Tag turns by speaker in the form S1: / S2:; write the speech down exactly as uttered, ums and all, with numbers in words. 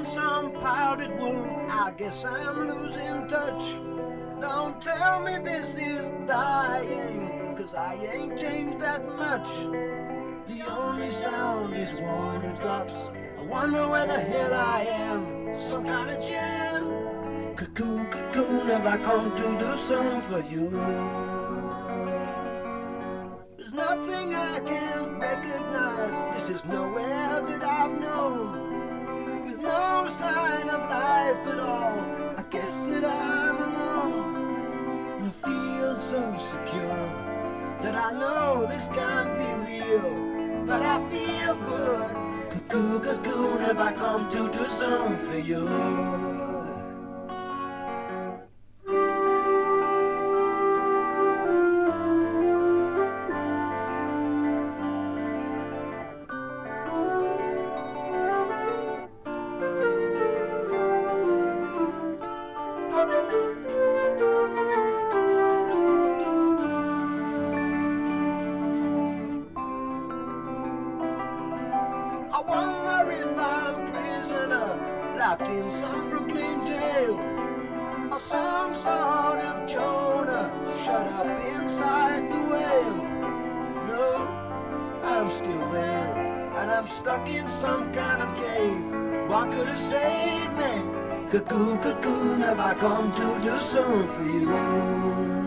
S1: some powdered wool. I guess I'm losing touch. Don't tell me this is dying, 'cause I ain't changed that much. The only sound is water drops. I wonder where the hell I am. Some kind of jam. Cuckoo, cocoon, have I come to do something for you? There's nothing I can recognize. This is nowhere that I've known. With no sign of life at all, I guess that I'm alone. And I feel so secure that I know this can't be real. But I feel good. Cuckoo, cocoon, have I come to do something for you? I wonder if I'm prisoner, locked in some Brooklyn jail, or some sort of Jonah, shut up inside the whale. No, I'm still real, and I'm stuck in some kind of cave. What could have saved me? Cuckoo, cocoon, have I come to do something for you?